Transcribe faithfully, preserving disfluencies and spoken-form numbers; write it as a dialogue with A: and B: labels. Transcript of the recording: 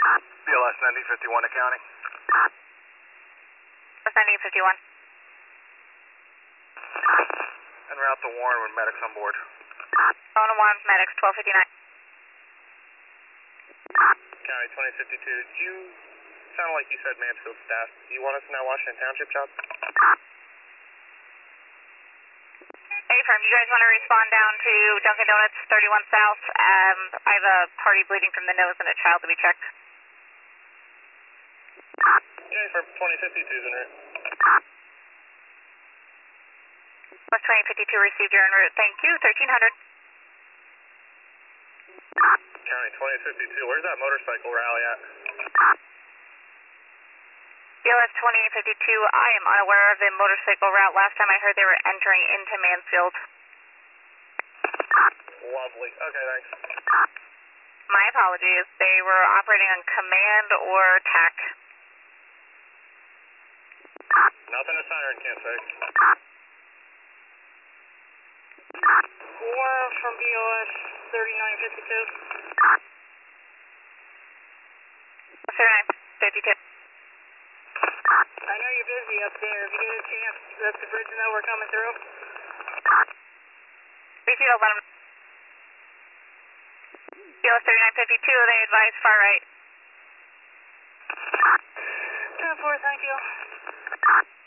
A: B L S ninety fifty-one accounting.
B: ninety fifty-one.
A: En route to Warren with medics on board.
B: one oh one medics, twelve fifty-nine.
A: County twenty fifty-two, do you sound like you said Mansfield staff? Do you want us in that Washington Township job?
B: Hey, firm, you guys want to respond down to Dunkin' Donuts, thirty-one South? Um, I have a party bleeding from the nose and a child to be checked.
A: Okay, for twenty fifty-two is en route.
B: West twenty fifty-two received your en route. Thank you, thirteen hundred.
A: County twenty fifty-two, where's that motorcycle rally at?
B: B L S twenty fifty-two, I am unaware of the motorcycle route. Last time I heard they were entering into Mansfield.
A: Lovely, okay, thanks.
B: My apologies. They were operating on command or T A C.
A: Nothing a siren can't fix.
B: War from B O S thirty-nine fifty-two. thirty-nine fifty-two.
C: I know you're busy up there. If you get a chance, let the bridge know we're coming through.
B: Repeat, I'll let them. B L S thirty-nine fifty-two, they advise far right.
C: ten four, thank you.